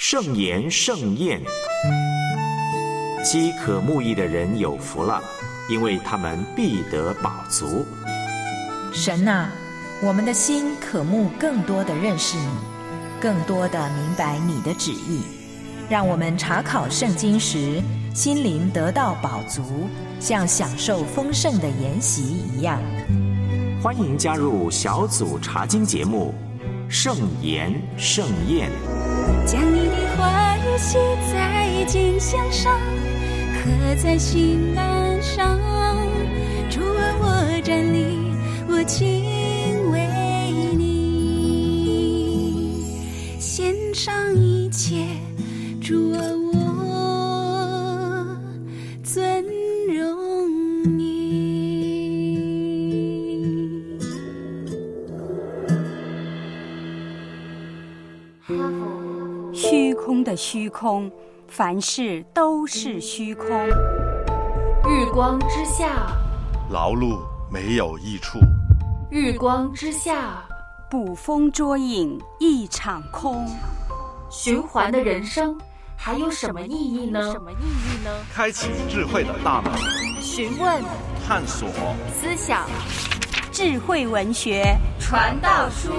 圣言盛宴。饥渴慕义的人有福了，因为他们必得饱足。 神啊，我们的心渴慕更多的认识你，更多的明白你的旨意，让我们查考圣经时心灵得到饱足，像享受丰盛的筵席一样。 欢迎加入小组查经节目圣言盛宴。 将你的话语写在金线上，刻在心坎上。主啊，我站立，我敬畏你，献上一切。主啊，我尊荣你。 虚空的虚空，凡事都是虚空。 日光之下， 劳碌没有益处； 日光之下， 捕风捉影一场空。 循环的人生还有什么意义呢？ 开启智慧的大门， 询问、 探索、 思想， 智慧文学传道书。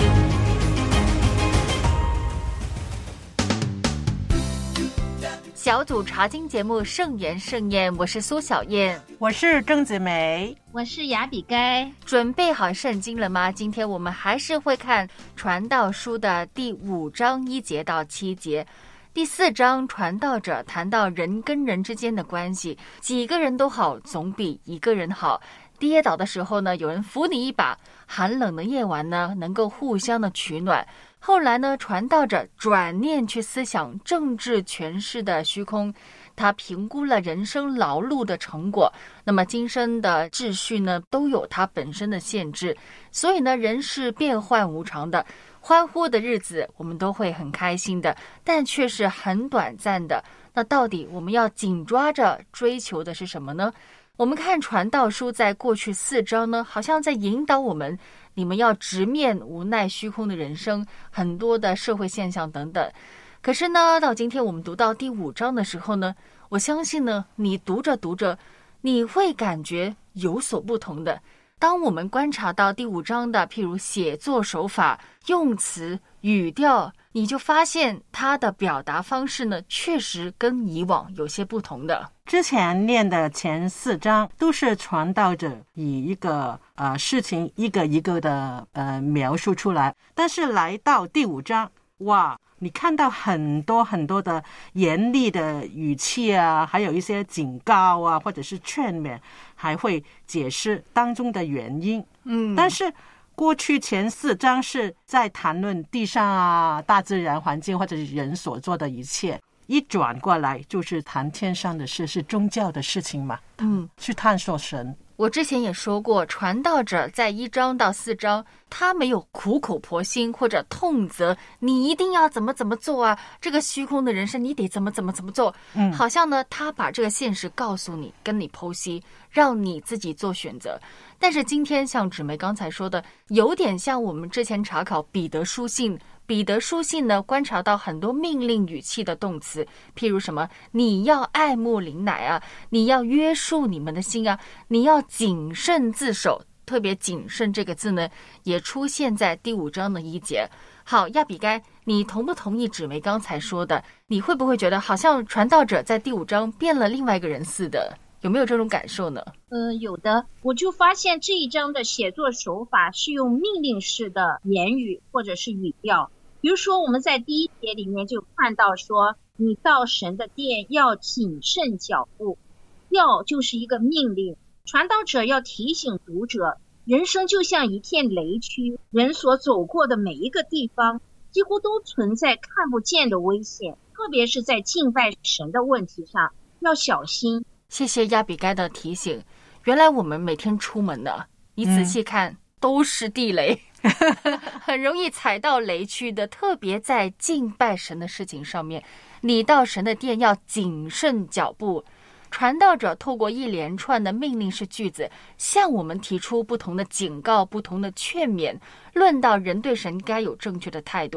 小组查经节目圣言盛宴，我是苏小燕， 我是郑子梅， 我是雅比该。 准备好圣经了吗？今天我们还是会看传道书的第5章1节到7节。第4章传道者谈到人跟人之间的关系，几个人都好总比一个人好。跌倒的时候呢，有人扶你一把，寒冷的夜晚呢，能够互相的取暖。后来呢，传道者转念去思想政治权势的虚空，他评估了人生劳碌的成果。那么今生的秩序呢，都有它本身的限制，所以呢，人是变幻无常的。欢呼的日子我们都会很开心的，但却是很短暂的。那到底我们要紧抓着追求的是什么呢？我们看传道书在过去4章呢，好像在引导我们，你们要直面无奈虚空的人生，很多的社会现象等等。可是呢，到今天我们读到第5章的时候呢，我相信呢，你读着读着，你会感觉有所不同的。当我们观察到第5章的譬如写作手法、用词、语调，你就发现它的表达方式呢，确实跟以往有些不同的。 之前念的前4章都是传道者以一个事情一个一个的描述出来，但是来到第5章，哇，你看到很多很多的严厉的语气啊，还有一些警告啊，或者是劝勉，还会解释当中的原因。但是过去前4章是在谈论地上啊、大自然环境或者是人所做的一切，一转过来就是谈天上的事，是宗教的事情嘛。去探索神。 我之前也说过，传道者在1章到4章，他没有苦口婆心或者痛责你一定要怎么做啊，这个虚空的人生你得怎么做。好像呢，他把这个现实告诉你，跟你剖析，让你自己做选择。但是今天像芷梅刚才说的，有点像我们之前查考彼得书信。彼得书信呢，观察到很多命令语气的动词，譬如什么，你要爱慕灵奶啊，你要约束你们的心啊，你要谨慎自守。特别谨慎这个字呢，也出现在第5章的1节。好，亚比该，你同不同意芷梅刚才说的？你会不会觉得好像传道者在第5章变了另外一个人似的？有没有这种感受呢？ 有的。我就发现这一章的写作手法是用命令式的言语或者是语调。比如说我们在第1节里面就看到说，你到神的殿要谨慎脚步，要就是一个命令。传道者要提醒读者，人生就像一片雷区，人所走过的每一个地方几乎都存在看不见的危险，特别是在敬拜神的问题上要小心。 谢谢亚比该的提醒，原来我们每天出门呢，你仔细看，都是地雷很容易踩到雷区的，特别在敬拜神的事情上面，你到神的殿要谨慎脚步。传道者透过一连串的命令式句子，向我们提出不同的警告、不同的劝勉，论到人对神该有正确的态度。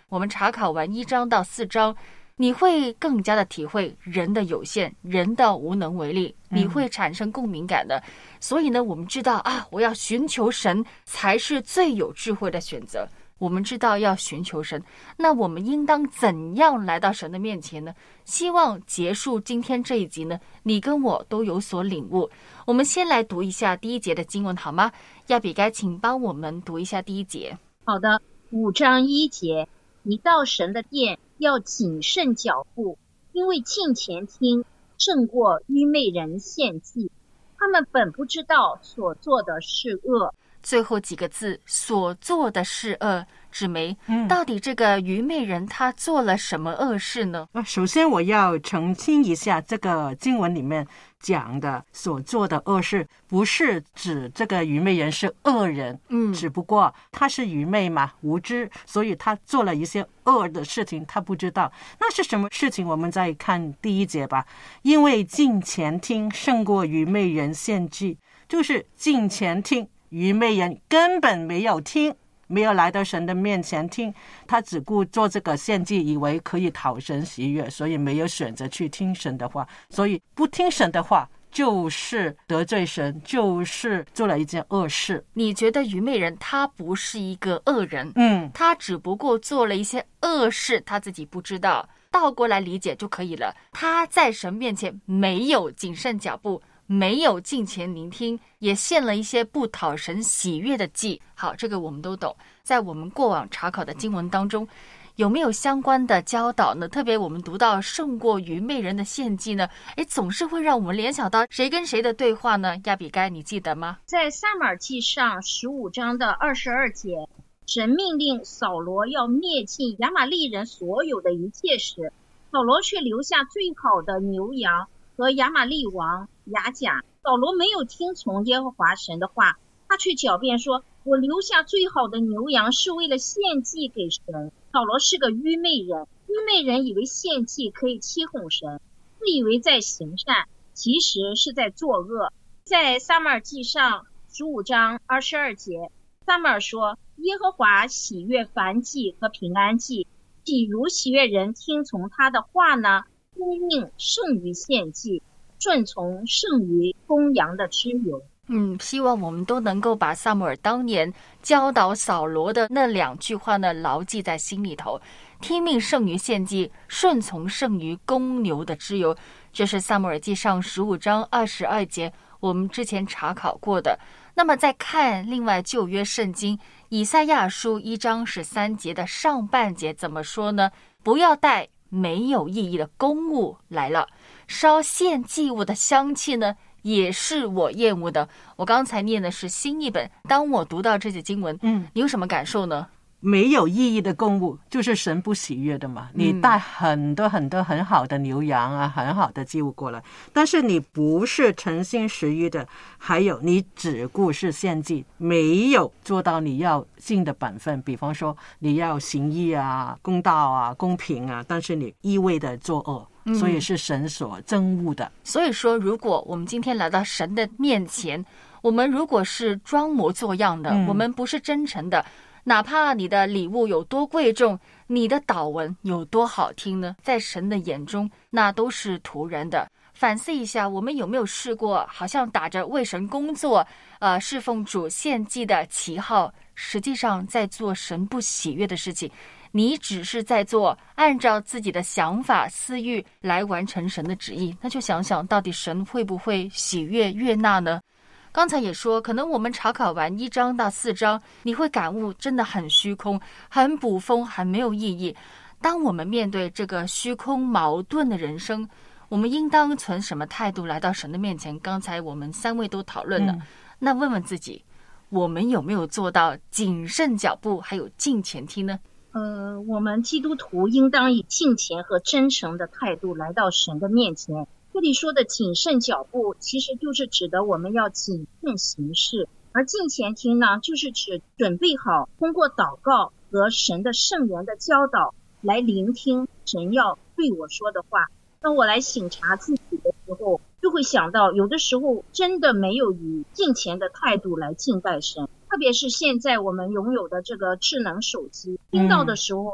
我们查考完1章到4章，你会更加的体会人的有限，人的无能为力，你会产生共鸣感的。所以呢，我们知道啊，我要寻求神才是最有智慧的选择。我们知道要寻求神，那我们应当怎样来到神的面前呢？希望结束今天这一集呢，你跟我都有所领悟。我们先来读一下第1节的经文好吗？亚比该请帮我们读一下第1节。 好的，5章1节，你到神的殿要谨慎脚步，因为近前听胜过愚昧人献祭，他们本不知道所做的是恶。 最后几个字，所做的是恶，芷梅，到底这个愚昧人他做了什么恶事呢？ 首先我要澄清一下，这个经文里面讲的所做的恶事，不是指这个愚昧人是恶人，只不过他是愚昧嘛，无知，所以他做了一些恶的事情，他不知道那是什么事情。我们再看第1节吧，因为近前听胜过愚昧人献祭，就是近前听，愚昧人根本没有听，没有来到神的面前听，他只顾做这个献祭，以为可以讨神喜悦，所以没有选择去听神的话。所以不听神的话就是得罪神，就是做了一件恶事。 你觉得愚昧人他不是一个恶人，他只不过做了一些恶事，他自己不知道，倒过来理解就可以了。他在神面前没有谨慎脚步，没有近前聆听，也献了一些不讨神喜悦的祭。好，这个我们都懂。在我们过往查考的经文当中，有没有相关的教导呢？特别我们读到胜过愚昧人的献祭呢，总是会让我们联想到谁跟谁的对话呢？亚比该，你记得吗？ 在撒母耳记上15章的22节，神命令扫罗要灭尽亚玛力人所有的一切时，扫罗却留下最好的牛羊和亚玛力王亚甲。扫罗没有听从耶和华神的话，他却狡辩说，我留下最好的牛羊是为了献祭给神。扫罗是个愚昧人，愚昧人以为献祭可以欺哄神，自以为在行善，其实是在作恶。在撒母耳记上15章22节，撒母耳说，耶和华喜悦燔祭和平安祭，岂如喜悦人听从他的话呢？供应胜于献祭，顺从胜于公羊的脂油。 希望我们都能够把撒母耳当年教导扫罗的那2句话呢牢记在心里头。听命胜于献祭，顺从胜于公牛的脂油，这是撒母耳记上15章22节我们之前查考过的。那么再看另外旧约圣经以赛亚书1章13节的上半节怎么说呢？不要带没有意义的公物来了，烧献祭物的香气呢也是我厌恶的。我刚才念的是新译本，当我读到这节经文，你有什么感受呢？ 没有意义的供物就是神不喜悦的嘛。你带很多很多很好的牛羊啊，很好的祭物过来，但是你不是诚心实意的，还有你只顾是献祭，没有做到你要尽的本分。比方说你要行义啊，公道啊，公平啊，但是你一味的作恶，所以是神所憎恶的。 所以说如果我们今天来到神的面前，我们如果是装模作样的，我们不是真诚的，哪怕你的礼物有多贵重，你的祷文有多好听呢，在神的眼中那都是徒然的。反思一下，我们有没有试过好像打着为神工作侍奉主献祭的旗号，实际上在做神不喜悦的事情，你只是在做按照自己的想法私欲来完成神的旨意，那就想想到底神会不会喜悦悦纳呢？刚才也说，可能我们查考完1章到4章，你会感悟真的很虚空，很捕风，很没有意义。当我们面对这个虚空矛盾的人生，我们应当存什么态度来到神的面前？刚才我们3位都讨论了，那问问自己，我们有没有做到谨慎脚步，还有近前听呢？ 我们基督徒应当以敬虔和真诚的态度来到神的面前。这里说的谨慎脚步，其实就是指的我们要谨慎行事，而近前听呢，就是指准备好通过祷告和神的圣言的教导来聆听神要对我说的话。当我来省察自己的时候，就会想到有的时候真的没有以敬虔的态度来敬拜神，特别是现在我们拥有的这个智能手机，听到的时候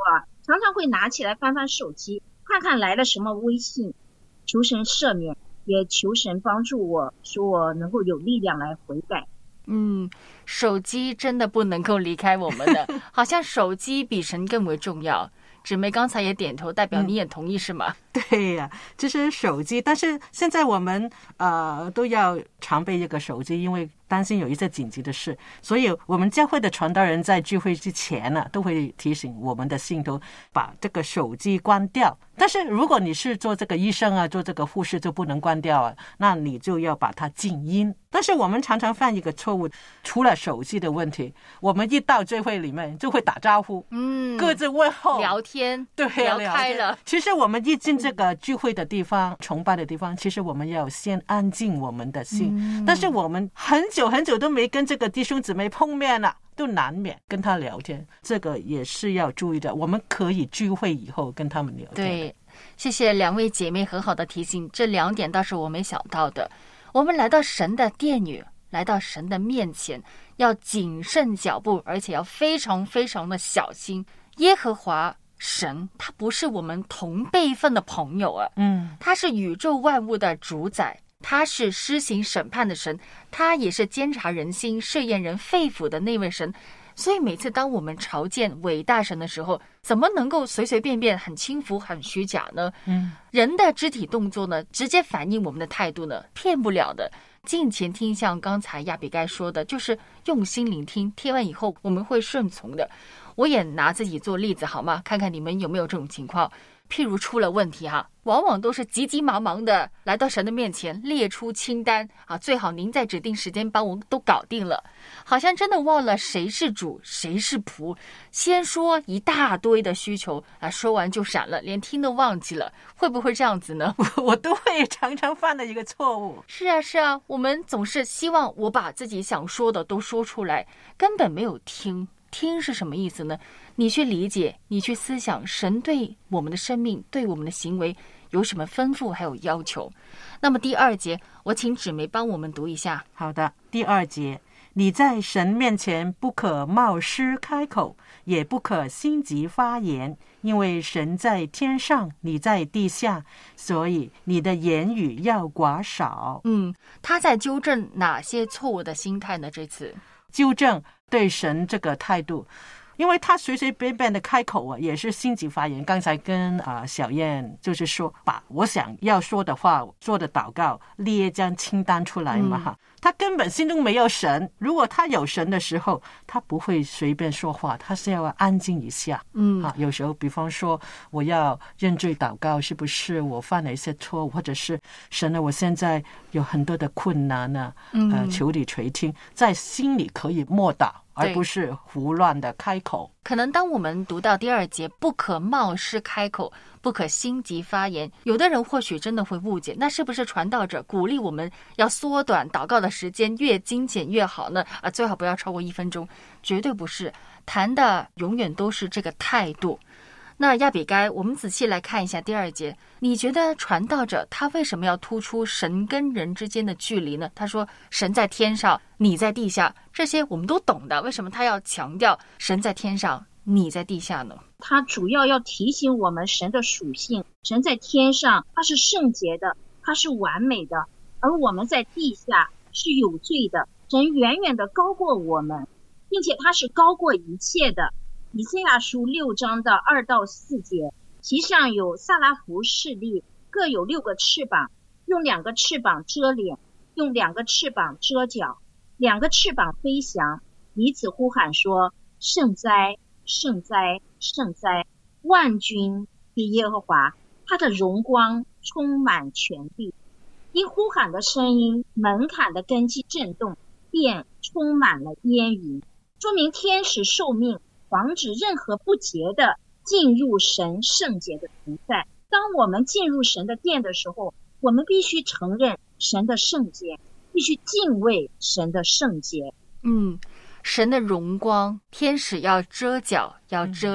常常会拿起来翻翻手机，看看来了什么微信，求神赦免，也求神帮助我，说我能够有力量来悔改。 手机真的不能够离开我们的，好像手机比神更为重要。姊妹刚才也点头，代表你也同意是吗？ 对呀，就是手机，但是现在我们都要常备一个手机，因为担心有一些紧急的事，所以我们教会的传道人在聚会之前呢，都会提醒我们的信徒把这个手机关掉。但是如果你是做这个医生啊，做这个护士就不能关掉啊，那你就要把它静音。但是我们常常犯一个错误，除了手机的问题，我们一到聚会里面就会打招呼，各自问候， 聊天， 对， 聊开了。 其实我们一进这个聚会的地方、崇拜的地方，其实我们要先安静我们的心。但是我们很久很久都没跟这个弟兄姊妹碰面了，都难免跟他聊天，这个也是要注意的。我们可以聚会以后跟他们聊天。 对，谢谢两位姐妹很好的提醒，这2点倒是我没想到的。我们来到神的殿宇，来到神的面前，要谨慎脚步，而且要非常非常的小心。耶和华神他不是我们同辈分的朋友啊，他是宇宙万物的主宰，他是施行审判的神，他也是监察人心、试验人肺腑的那位神。所以每次当我们朝见伟大神的时候，怎么能够随随便便很轻浮很虚假呢？人的肢体动作呢，直接反映我们的态度呢，骗不了的。敬前听，像刚才亚比该说的，就是用心聆听，听完以后我们会顺从的。我也拿自己做例子好吗？看看你们有没有这种情况。譬如出了问题往往都是急急忙忙的来到神的面前，列出清单最好您在指定时间帮我都搞定了，好像真的忘了谁是主谁是仆，先说一大堆的需求说完就闪了，连听都忘记了。会不会这样子呢？ 我都会常常犯的一个错误。 是啊，我们总是希望我把自己想说的都说出来，根本没有听是什么意思呢？你去理解，你去思想神对我们的生命、对我们的行为有什么吩咐还有要求。那么第2节，我请姊妹帮我们读一下。 好的，第2节，你在神面前不可冒失开口，也不可心急发言，因为神在天上，你在地下，所以你的言语要寡少。 他在纠正哪些错误的心态呢？这次纠正对神这个态度，因为他随随便便的开口也是心急发言。刚才跟小燕就是说，把我想要说的话、做的祷告列一张清单出来嘛他根本心中没有神。如果他有神的时候，他不会随便说话，他是要安静一下。有时候比方说我要认罪祷告，是不是我犯了一些错误，或者是神啊，我现在有很多的困难求你垂听，在心里可以默祷，而不是胡乱的开口。 可能当我们读到第2节，不可冒失开口，不可心急发言，有的人或许真的会误解，那是不是传道者鼓励我们要缩短祷告的时间，越精简越好呢？最好不要超过1分钟。绝对不是，谈的永远都是这个态度。那亚比该，我们仔细来看一下第2节，你觉得传道者他为什么要突出神跟人之间的距离呢？他说神在天上，你在地下，这些我们都懂的，为什么他要强调神在天上，你在地下呢？ 他主要提醒我们神的属性，神在天上他是圣洁的，他是完美的，而我们在地下是有罪的，神远远的高过我们，并且他是高过一切的。以赛亚书6章的2到4节，其上有撒拉弗侍立，各有6个翅膀，用2个翅膀遮脸，用2个翅膀遮脚，2个翅膀飞翔，彼此呼喊说：圣哉，圣哉，圣哉！万军是耶和华，他的荣光充满全地。因呼喊的声音，门槛的根基震动，便充满了烟云，说明天使受命，防止任何不洁的进入神圣洁的同在。当我们进入神的殿的时候，我们必须承认神的圣洁，必须敬畏神的圣洁。 神的荣光，天使要遮脚，要遮脸，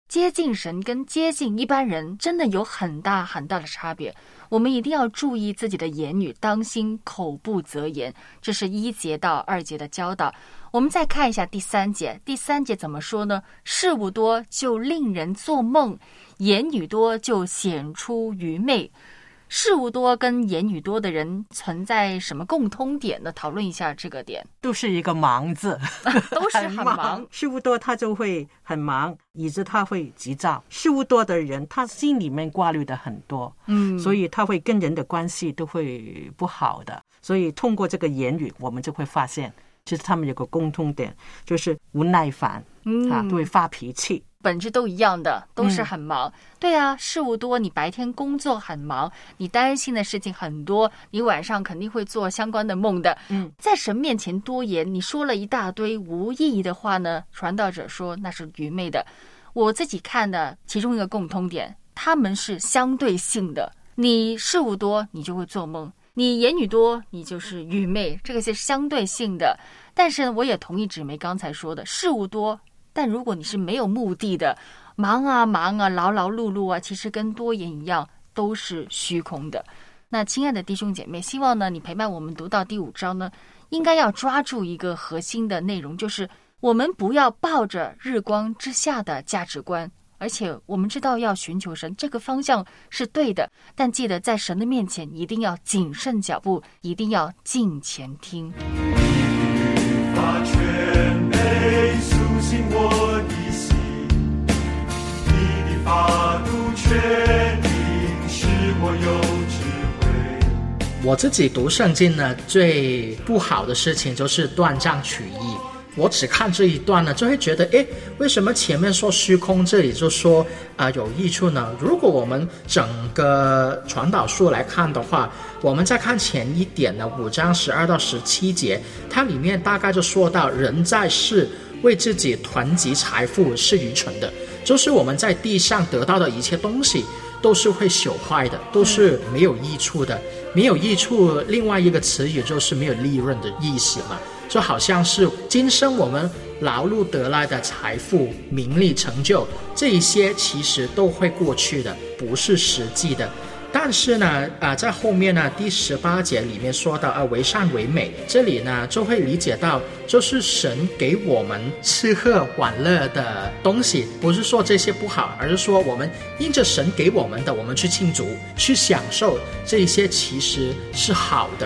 接近神跟接近一般人真的有很大很大的差别。我们一定要注意自己的言语，当心口不择言，这是1节到2节的教导。我们再看一下第3节，第3节怎么说呢？事物多就令人做梦，言语多就显出愚昧。事物多跟言语多的人存在什么共通点呢？讨论一下这个点。 都是一个忙字都是很忙事物多他就会很忙，以致他会急躁。事物多的人他心里面挂虑的很多，所以他会跟人的关系都会不好的。所以通过这个言语我们就会发现，其实他们有个共通点，就是无耐烦，都会发脾气， 本质都一样的，都是很忙。对啊，事物多，你白天工作很忙，你担心的事情很多，你晚上肯定会做相关的梦的。在神面前多言，你说了一大堆无意义的话呢，传道者说那是愚昧的。我自己看的其中一个共通点，他们是相对性的。你事物多，你就会做梦；你言语多，你就是愚昧，这个是相对性的。但是呢，我也同意芷梅刚才说的，事物多，但如果你是没有目的的，忙啊忙啊，劳劳碌碌啊，其实跟多言一样，都是虚空的。那亲爱的弟兄姐妹，希望呢你陪伴我们读到第5章呢，应该要抓住一个核心的内容，就是我们不要抱着日光之下的价值观，而且我们知道要寻求神，这个方向是对的，但记得在神的面前一定要谨慎脚步，一定要敬前听。 把全美苏醒我的心，你的法度全领使我有智慧。 我自己读圣经呢，最不好的事情就是断章取义。我只看这一段呢，就会觉得，为什么前面说虚空，这里就说有益处呢？如果我们整个传导书来看的话，我们再看前一点呢，5章12到17节，它里面大概就说到，人在世为自己囤积财富是愚蠢的，就是我们在地上得到的一切东西都是会朽坏的，都是没有益处的。没有益处，另外一个词语就是没有利润的意思嘛。就好像是今生我们劳碌得来的财富、名利、成就，这一些其实都会过去的，不是实际的。但是呢，在后面呢，第18节里面说到为善为美，这里呢就会理解到，就是神给我们吃喝玩乐的东西，不是说这些不好，而是说我们因着神给我们的，我们去庆祝、去享受，这一些其实是好的。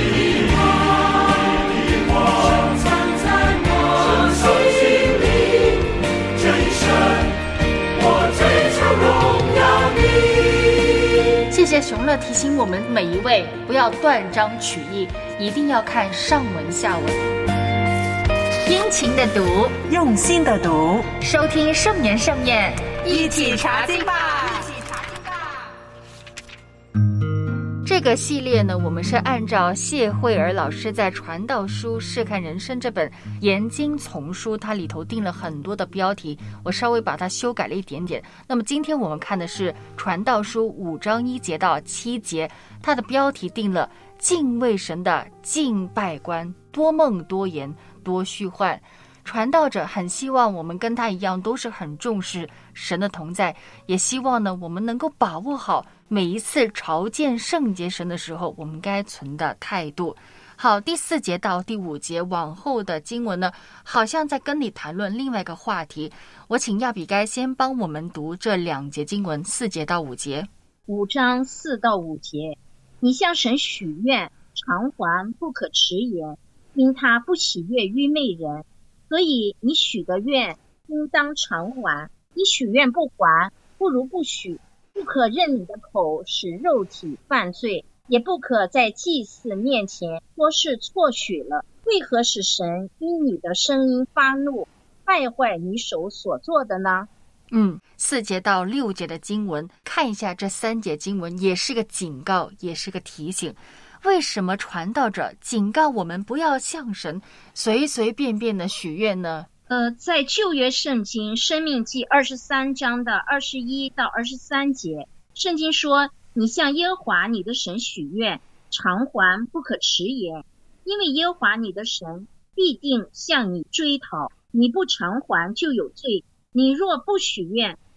谢谢熊乐提醒我们每一位不要断章取义，一定要看上文下文，殷勤的读， 用心的读， 收听圣言盛宴， 一起查经吧。 这个系列呢，我们是按照谢慧儿老师在《传道书试看人生》这本研经丛书，它里头定了很多的标题，我稍微把它修改了一点点。那么今天我们看的是《传道书》5章1节到7节，它的标题定了敬畏神的敬拜观，多梦多言多虚幻。传道者很希望我们跟他一样，都是很重视神的同在，也希望呢我们能够把握好每一次朝见圣洁神的时候我们该存的态度。好，第4节到第5节往后的经文呢，好像在跟你谈论另外一个话题。我请亚比该先帮我们读这2节经文，4节到5节。 5章4到5节，你向神许愿，偿还不可迟延，因他不喜悦愚昧人，所以你许的愿应当偿还。你许愿不还，不如不许。不可任你的口使肉体犯罪，也不可在祭司面前说是错许了。为何使神因你的声音发怒，败坏你手所做的呢 ？4节到6节的经文，看一下这3节经文，也是个警告，也是个提醒。为什么传道者警告我们不要向神随随便便的许愿呢？ 在旧约圣经申命记23章的21到23节，圣经说，你向耶和华你的神许愿，偿还不可迟延，因为耶和华你的神必定向你追讨，你不偿还就有罪。你若不许愿，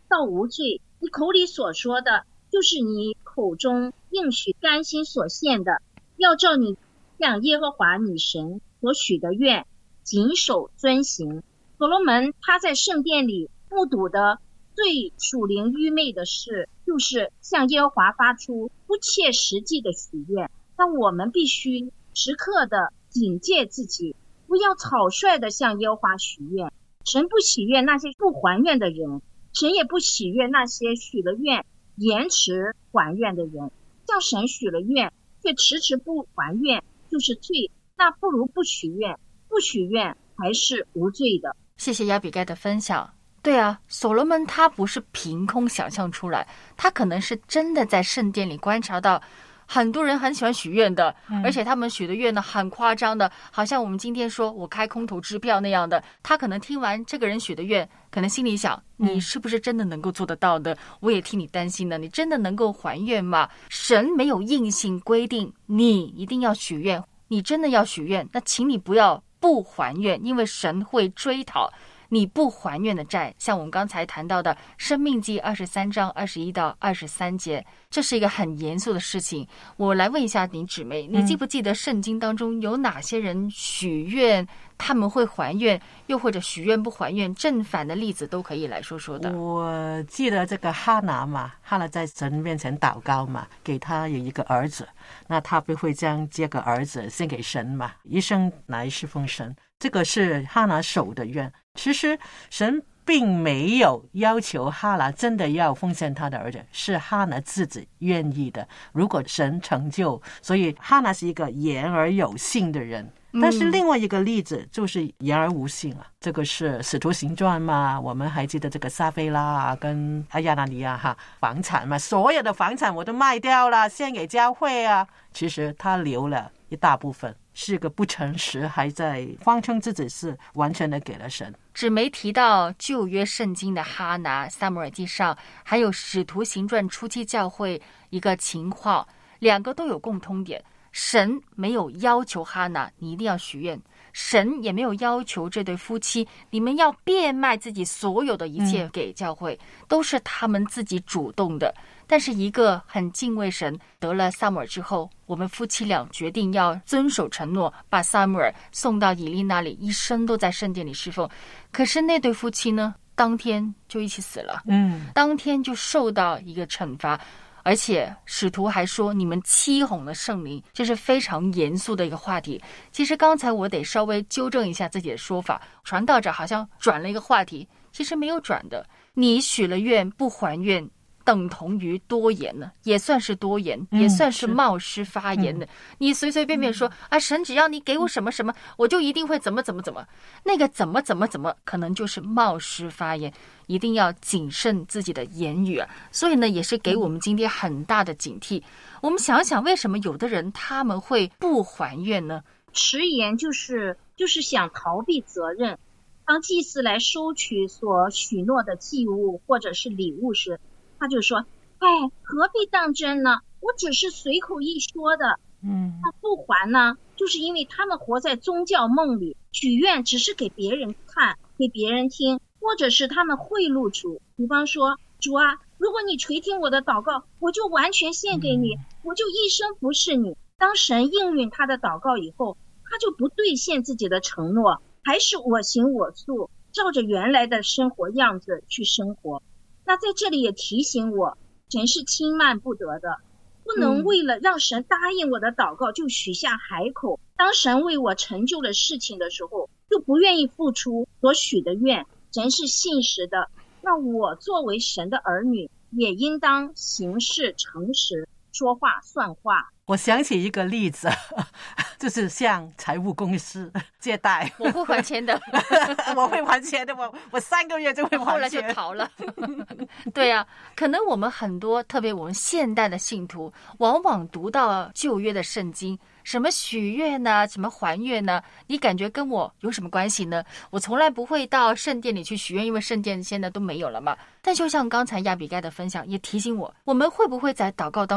到无罪，你口里所说的就是你口中应许甘心所献的，要照你向耶和华你神所许的愿谨守遵行。所罗门他在圣殿里目睹的最属灵愚昧的事，就是向耶和华发出不切实际的许愿。但我们必须时刻的警戒自己，不要草率的向耶和华许愿。神不喜悦那些不还愿的人，神也不喜悦那些许了愿延迟还愿的人。向神许了愿却迟迟不还愿，就是罪，那不如不许愿，不许愿还是无罪的。 谢谢亚比该的分享。对啊，所罗门他不是凭空想象出来，他可能是真的在圣殿里观察到很多人很喜欢许愿的，而且他们许的愿呢很夸张的，好像我们今天说我开空头支票那样的。他可能听完这个人许的愿，可能心里想，你是不是真的能够做得到的？我也替你担心呢，你真的能够还愿吗？神没有硬性规定你一定要许愿，你真的要许愿，那请你不要不还愿，因为神会追讨你不还愿的债。像我们刚才谈到的申命记23章21到23节，这是一个很严肃的事情。我来问一下你姊妹，你记不记得圣经当中有哪些人许愿他们会还愿，又或者许愿不还愿，正反的例子都可以来说说的。 我记得这个哈拿嘛，哈拿在神面前祷告嘛，给他有一个儿子，那他不会将这个儿子献给神嘛，一生来侍奉神，这个是哈拿守的愿。其实神并没有要求哈拿真的要奉献他的儿子，是哈拿自己愿意的，如果神成就，所以哈拿是一个言而有信的人。但是另外一个例子就是言而无信啊，这个是使徒行传嘛，我们还记得这个撒非拉啊跟阿亚拿尼亚房产嘛，所有的房产我都卖掉了献给教会啊，其实他留了一大部分，是个不诚实，还在谎称自己是完全的给了神。 只没提到旧约圣经的哈拿、撒母耳记上，还有使徒行传初期教会一个情况，两个都有共通点。神没有要求哈拿你一定要许愿，神也没有要求这对夫妻你们要变卖自己所有的一切给教会，都是他们自己主动的。但是一个很敬畏神，得了撒母耳之后，我们夫妻俩决定要遵守承诺，把撒母耳送到以利那里，一生都在圣殿里侍奉。可是那对夫妻呢，当天就一起死了，当天就受到一个惩罚。而且使徒还说你们欺哄了圣灵，这是非常严肃的一个话题。其实刚才我得稍微纠正一下自己的说法，传道者好像转了一个话题，其实没有转的。你许了愿不还愿，等同于多言呢，也算是多言，也算是冒失发言的。你随随便便说啊，神只要你给我什么什么，我就一定会怎么怎么怎么，那个怎么怎么怎么，可能就是冒失发言。一定要谨慎自己的言语啊！所以呢，也是给我们今天很大的警惕。我们想想，为什么有的人他们会不还愿呢？ 迟延就是想逃避责任。当祭司来收取所许诺的祭物或者是礼物时，他就说：“哎，何必当真呢？我只是随口一说的。”他不还呢，就是因为他们活在宗教梦里，许愿只是给别人看，给别人听。或者是他们贿赂主，比方说，主啊，如果你垂听我的祷告，我就完全献给你，我就一生服侍你。当神应允他的祷告以后，他就不兑现自己的承诺，还是我行我素，照着原来的生活样子去生活。那在这里也提醒我，神是轻慢不得的，不能为了让神答应我的祷告就许下海口。当神为我成就了事情的时候，就不愿意付出所许的愿。神是信实的，那我作为神的儿女，也应当行事诚实，说话算话。 我想起一个例子，就是向财务公司借贷， 我会还钱的， 我会还钱的，我3个月就会还钱， 后来就逃了。对啊，可能我们很多，特别我们现代的信徒，往往读到旧约的圣经，什么许愿呢，什么还愿呢，你感觉跟我有什么关系呢？我从来不会到圣殿里去许愿，因为圣殿现在都没有了嘛。但就像刚才亚比该的分享也提醒我，我们会不会在祷告当中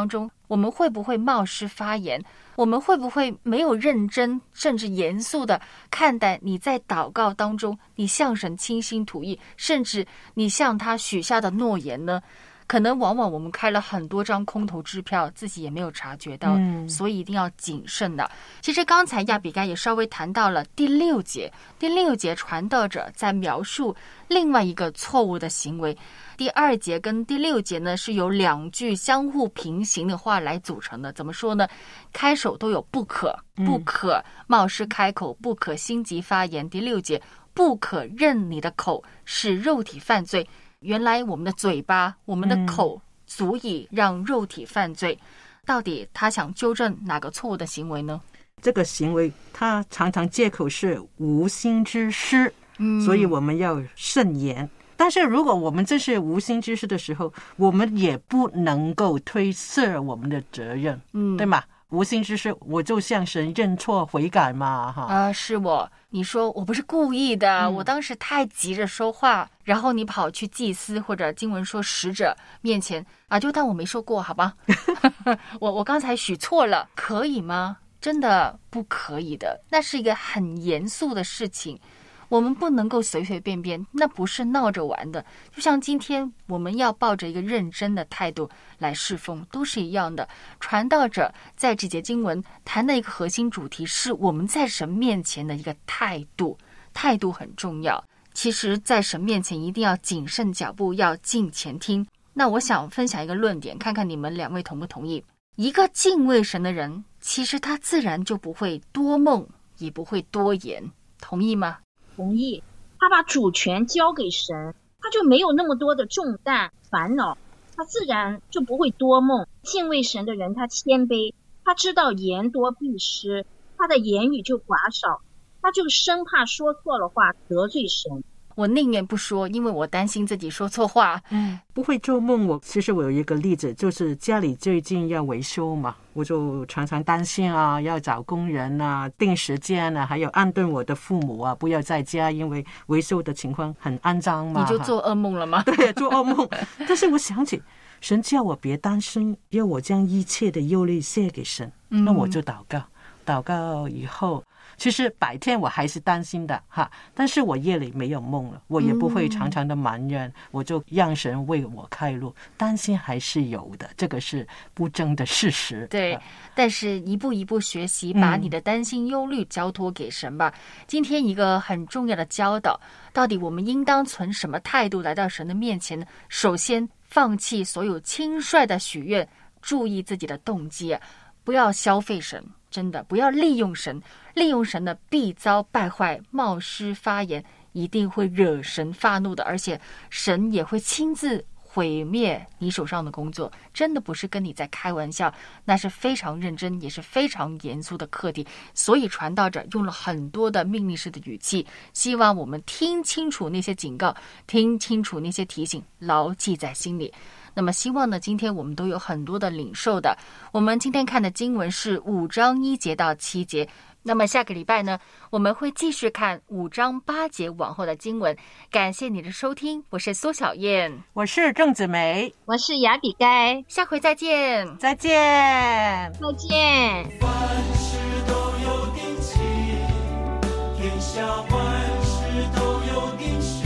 我们会不会冒失发言？我们会不会没有认真甚至严肃的看待你在祷告当中你向神倾心吐意，甚至你向他许下的诺言呢？可能往往我们开了很多张空头支票，自己也没有察觉到，所以一定要谨慎的。其实刚才亚比该也稍微谈到了第6节，第6节传道者在描述另外一个错误的行为。第2节跟第6节呢是由2句相互平行的话来组成的。怎么说呢？开首都有不可，不可冒失开口，不可心急发言。第6节，不可任你的口使肉体犯罪。原来我们的嘴巴，我们的口足以让肉体犯罪。到底他想纠正哪个错误的行为呢？ 这个行为他常常借口是无心之失，所以我们要慎言。但是如果我们这是无心之失的时候，我们也不能够推卸我们的责任，对吗？无心之失，我就向神认错悔改嘛，哈。 是我，你说我不是故意的，我当时太急着说话，然后你跑去祭司或者经文说使者面前就当我没说过，好吧？我刚才许错了，可以吗？真的不可以的，那是一个很严肃的事情。我们不能够随随便便，那不是闹着玩的。就像今天我们要抱着一个认真的态度来侍奉，都是一样的。传道者在这节经文谈的一个核心主题是我们在神面前的一个态度，态度很重要。其实在神面前一定要谨慎脚步，要敬前听。那我想分享一个论点，看看你们2位同不同意。一个敬畏神的人，其实他自然就不会多梦，也不会多言，同意吗？ 同意。他把主权交给神，他就没有那么多的重担烦恼，他自然就不会多梦。敬畏神的人，他谦卑，他知道言多必失，他的言语就寡少，他就生怕说错了话得罪神。 我宁愿不说，因为我担心自己说错话。 不会做梦。其实我有一个例子，就是家里最近要维修嘛，我就常常担心要找工人定时间还有安顿我的父母不要在家，因为维修的情况很肮脏嘛。 你就做噩梦了吗？ 对，做噩梦。但是我想起神叫我别担心，要我将一切的忧虑卸给神，那我就祷告。祷告以后，其实白天我还是担心的但是我夜里没有梦了，我也不会常常的埋怨，我就让神为我开路。担心还是有的，这个是不争的事实。 对，但是一步一步学习，把你的担心忧虑交托给神吧。今天一个很重要的教导，到底我们应当存什么态度来到神的面前呢？首先放弃所有轻率的许愿，注意自己的动机，不要消费神，真的不要利用神，利用神的必遭败坏，冒失发言一定会惹神发怒的，而且神也会亲自毁灭你手上的工作，真的不是跟你在开玩笑，那是非常认真也是非常严肃的课题。所以传道者用了很多的命令式的语气，希望我们听清楚那些警告，听清楚那些提醒，牢记在心里。那么希望呢，今天我们都有很多的领受的。我们今天看的经文是5章1节到7节，那么下个礼拜呢，我们会继续看5章8节往后的经文。感谢你的收听，我是苏小燕， 我是郑子梅， 我是亚比该， 下回再见， 再见， 再见。 万事都有定期，天下万事都有定时。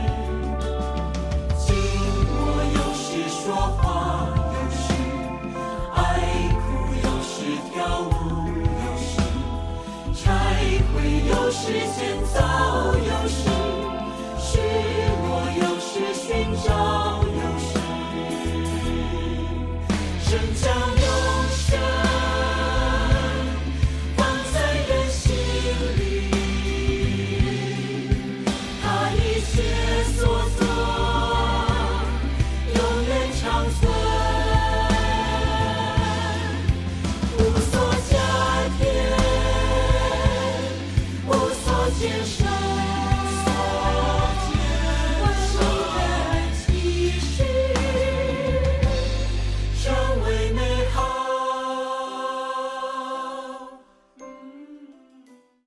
静默有时说话，有时爱哭，有时跳舞，有时拆毁，有时建造，有时失落，有时寻找，有时神将永生放在人心里，他一切所做永远长存，无所加添，无所减少。